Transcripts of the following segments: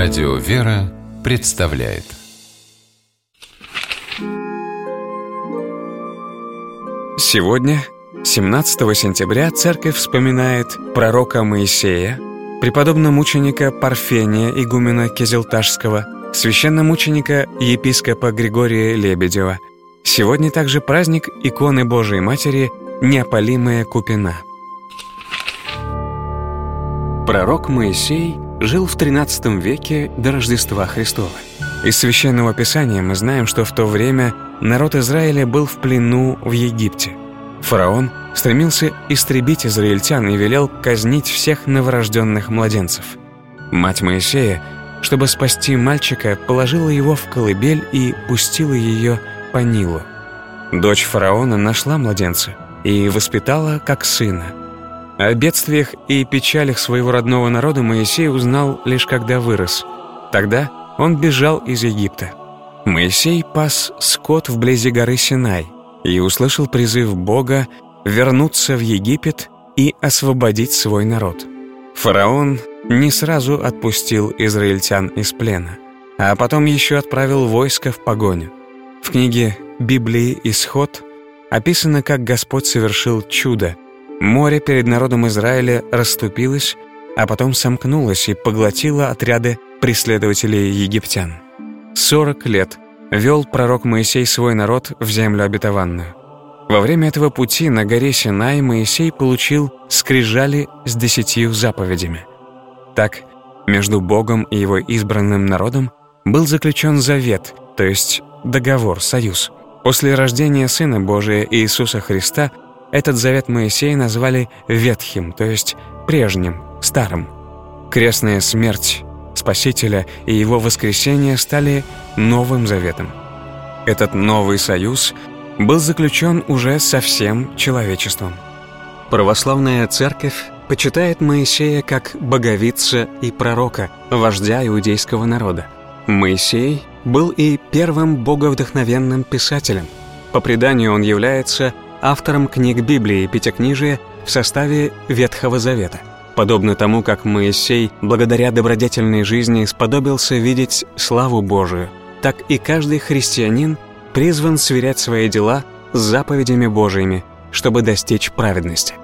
Радио «Вера» представляет. Сегодня, 17 сентября, Церковь вспоминает пророка Моисея, преподобно-мученика Парфения, игумена Кизилташского, священномученика епископа Григория Лебедева. Сегодня также праздник иконы Божией Матери Неопалимая Купина. Пророк Моисей жил в XIII веке до Рождества Христова. Из Священного Писания мы знаем, что в то время народ Израиля был в плену в Египте. Фараон стремился истребить израильтян и велел казнить всех новорожденных младенцев. Мать Моисея, чтобы спасти мальчика, положила его в колыбель и пустила ее по Нилу. Дочь фараона нашла младенца и воспитала как сына. О бедствиях и печалях своего родного народа Моисей узнал лишь когда вырос. Тогда он бежал из Египта. Моисей пас скот вблизи горы Синай и услышал призыв Бога вернуться в Египет и освободить свой народ. Фараон не сразу отпустил израильтян из плена, а потом еще отправил войско в погоню. В книге Библии «Исход» описано, как Господь совершил чудо. Море перед народом Израиля расступилось, а потом сомкнулось и поглотило отряды преследователей египтян. 40 лет вел пророк Моисей свой народ в землю обетованную. Во время этого пути на горе Синай Моисей получил скрижали с 10 заповедями. Так, между Богом и его избранным народом был заключен завет, то есть договор, союз. После рождения Сына Божия Иисуса Христа этот завет Моисея назвали Ветхим, то есть прежним, старым. Крестная смерть Спасителя и его воскресение стали Новым Заветом. Этот новый союз был заключен уже со всем человечеством. Православная Церковь почитает Моисея как боговидца и пророка, вождя иудейского народа. Моисей был и первым боговдохновенным писателем. По преданию он является автором книг Библии и Пятикнижия в составе Ветхого Завета. Подобно тому, как Моисей, благодаря добродетельной жизни, сподобился видеть славу Божию, так и каждый христианин призван сверять свои дела с заповедями Божиими, чтобы достичь праведности.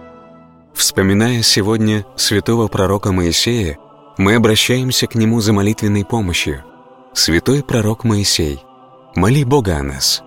Вспоминая сегодня святого пророка Моисея, мы обращаемся к нему за молитвенной помощью. Святой пророк Моисей, моли Бога о нас.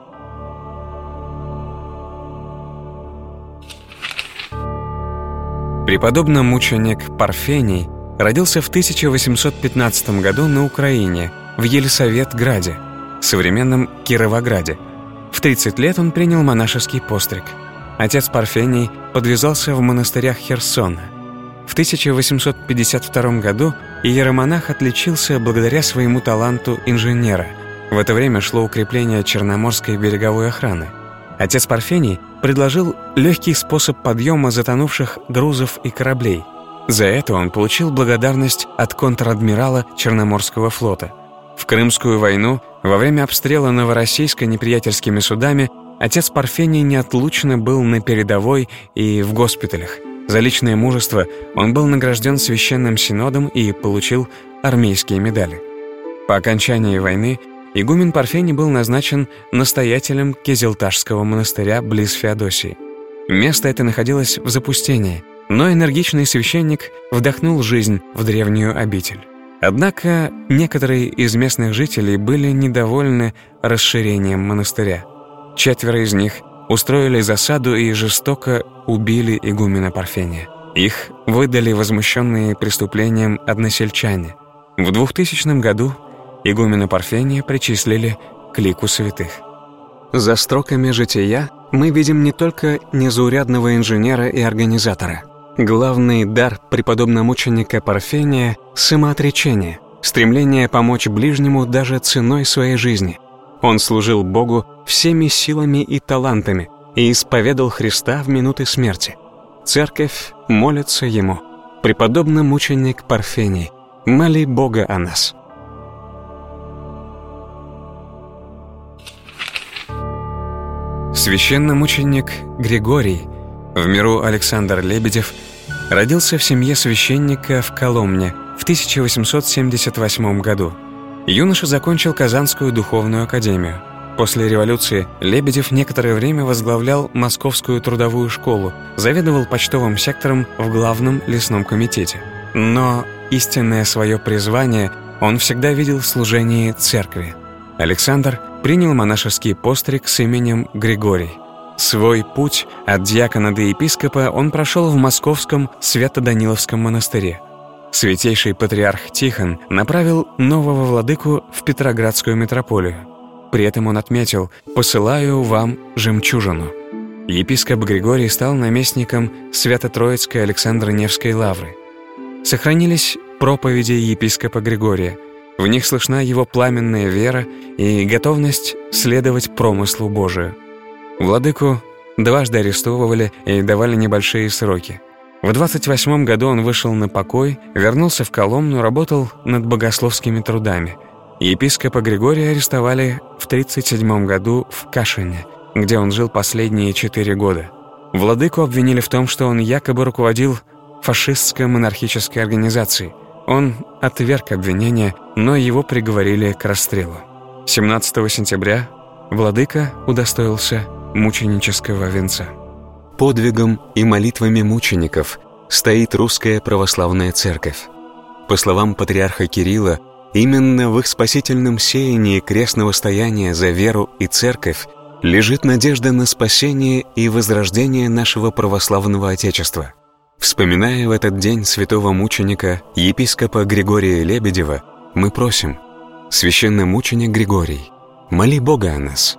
Преподобно-мученик Парфений родился в 1815 году на Украине, в Елисаветграде, современном Кировограде. В 30 лет он принял монашеский постриг. Отец Парфений подвязался в монастырях Херсона. В 1852 году иеромонах отличился благодаря своему таланту инженера. В это время шло укрепление Черноморской береговой охраны. Отец Парфений предложил легкий способ подъема затонувших грузов и кораблей. За это он получил благодарность от контр-адмирала Черноморского флота. В Крымскую войну, во время обстрела Новороссийска неприятельскими судами, отец Парфений неотлучно был на передовой и в госпиталях. За личное мужество он был награжден Священным Синодом и получил армейские медали. По окончании войны игумен Парфений был назначен настоятелем Кизилташского монастыря близ Феодосии. Место это находилось в запустении, но энергичный священник вдохнул жизнь в древнюю обитель. Однако некоторые из местных жителей были недовольны расширением монастыря. 4 из них устроили засаду и жестоко убили игумена Парфения. Их выдали возмущенные преступлением односельчане. В 2000 году игумена Парфения причислили к лику святых. За строками жития мы видим не только незаурядного инженера и организатора. Главный дар преподобно-мученика Парфения — самоотречение, стремление помочь ближнему даже ценой своей жизни. Он служил Богу всеми силами и талантами и исповедал Христа в минуты смерти. Церковь молится ему. Преподобно-мученик Парфений, моли Бога о нас. Священномученик Григорий, в миру Александр Лебедев, родился в семье священника в Коломне в в 1878 году. Юноша закончил Казанскую духовную академию. После революции Лебедев некоторое время возглавлял Московскую трудовую школу, заведовал почтовым сектором в Главном лесном комитете. Но истинное свое призвание он всегда видел в служении церкви. Александр принял монашеский постриг с именем Григорий. Свой путь от диакона до епископа он прошел в московском Свято-Даниловском монастыре. Святейший патриарх Тихон направил нового владыку в Петроградскую митрополию. При этом он отметил: «Посылаю вам жемчужину». Епископ Григорий стал наместником Свято-Троицкой Александро-Невской лавры. Сохранились проповеди епископа Григория. В них слышна его пламенная вера и готовность следовать промыслу Божию. Владыку дважды арестовывали и давали небольшие сроки. В 28 году он вышел на покой, вернулся в Коломну, работал над богословскими трудами. Епископа Григория арестовали в 37 году в Кашине, где он жил последние 4 года. Владыку обвинили в том, что он якобы руководил фашистской монархической организацией. Он отверг обвинения, но его приговорили к расстрелу. 17 сентября владыка удостоился мученического венца. Подвигом и молитвами мучеников стоит Русская Православная Церковь. По словам патриарха Кирилла, именно в их спасительном сеянии крестного стояния за веру и церковь лежит надежда на спасение и возрождение нашего православного Отечества. Вспоминая в этот день святого мученика, епископа Григория Лебедева, мы просим: священномученик Григорий, моли Бога о нас.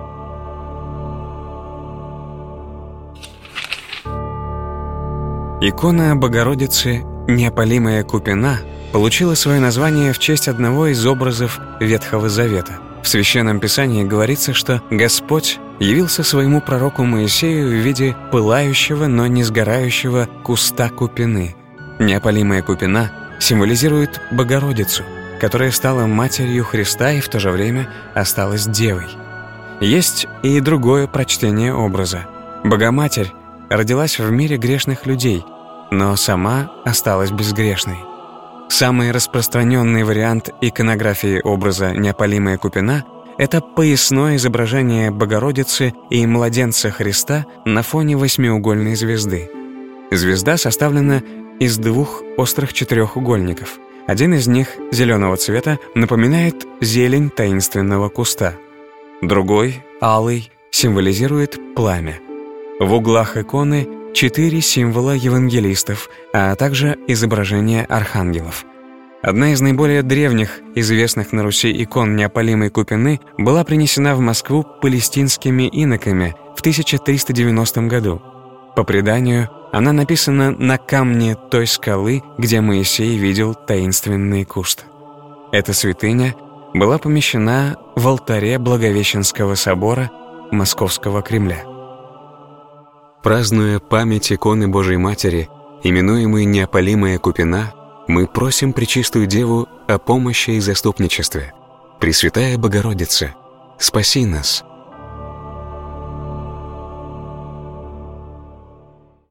Икона Богородицы «Неопалимая Купина» получила свое название в честь одного из образов Ветхого Завета. В Священном Писании говорится, что Господь явился своему пророку Моисею в виде пылающего, но не сгорающего куста купины. Неопалимая купина символизирует Богородицу, которая стала матерью Христа и в то же время осталась девой. Есть и другое прочтение образа. Богоматерь родилась в мире грешных людей, но сама осталась безгрешной. Самый распространенный вариант иконографии образа «Неопалимая купина» — это поясное изображение Богородицы и младенца Христа на фоне восьмиугольной звезды. Звезда составлена из двух острых четырехугольников. Один из них, зеленого цвета, напоминает зелень таинственного куста. Другой, алый, символизирует пламя. В углах иконы 4 символа евангелистов, а также изображение архангелов. Одна из наиболее древних, известных на Руси икон Неопалимой Купины была принесена в Москву палестинскими иноками в 1390 году. По преданию, она написана на камне той скалы, где Моисей видел таинственный куст. Эта святыня была помещена в алтаре Благовещенского собора Московского Кремля. Празднуя память иконы Божией Матери, именуемой Неопалимая Купина, мы просим Пречистую Деву о помощи и заступничестве. Пресвятая Богородица, спаси нас,